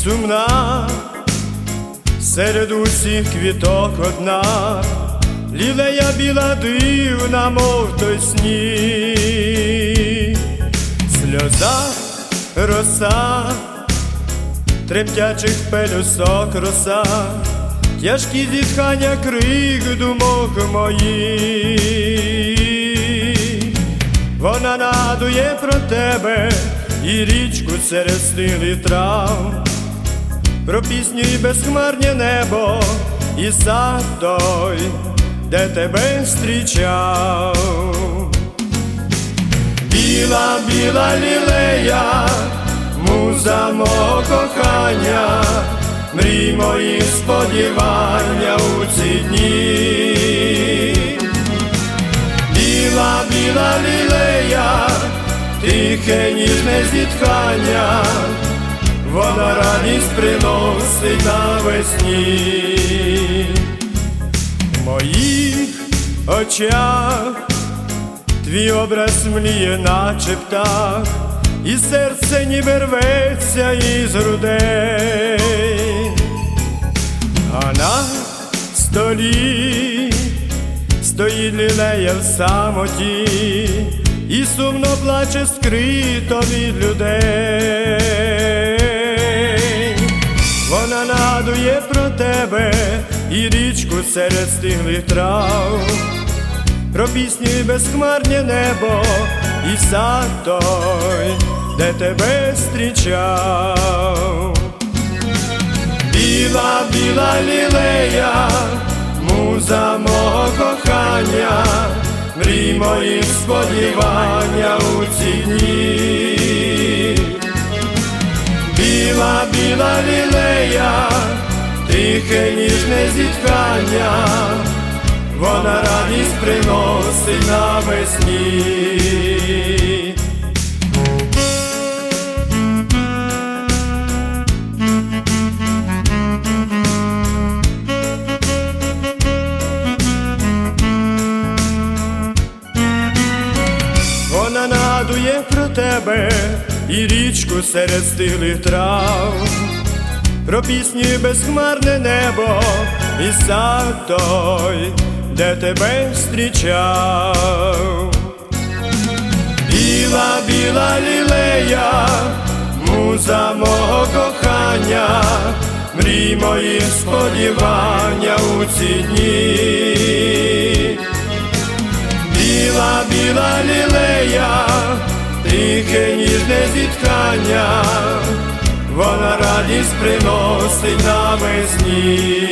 сумна, серед усіх квіток одна, лілея біла дивна, мов той сніг. Сльоза, роса, тремтячих пелюсок роса, тяжкі зітхання, крик думок моїх. Вона нагадує про тебе і річку серед стилих трав, про пісню і безхмарне небо, і сад той, де тебе зустрічав. Біла, біла лілея, муза мого кохання, мрій мої сподівання у ці дні. Біла, біла лілея, тихе ніжне зітхання, вона радість приносить навесні. В моїх очах твій образ мліє, наче птах, і серце ніби рветься із грудей. А на столі стоїть лілея в самоті, і сумно плаче скрито від людей. Вона нагадує про тебе і річку серед стиглих трав, про пісню і безхмарне небо, і сад той, де тебе зустрічав. Біла, біла лілея, муза мого кохання, мрій мої сподівання у ці дні. Біла, біла лілея, тихе ніжне зітхання, вона радість приносить навесні. Вона нагадує про тебе і річку серед стиглих трав, про пісню і безхмарне небо, і сад той, де тебе зустрічав. Біла, біла лілея, муза мого кохання, мрій мої сподівання у ці дні. Біла, біла лілея, тихе ніжне зітхання, вона радість приносить навесні.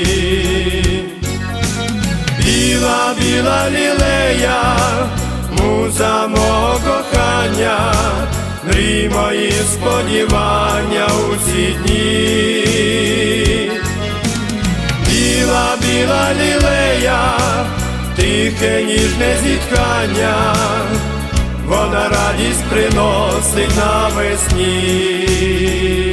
Біла, біла лілея, муза мого кохання, мрій мої сподівання у ці дні. Біла, біла лілея, тихе ніжне зітхання, вона радість приносить навесні.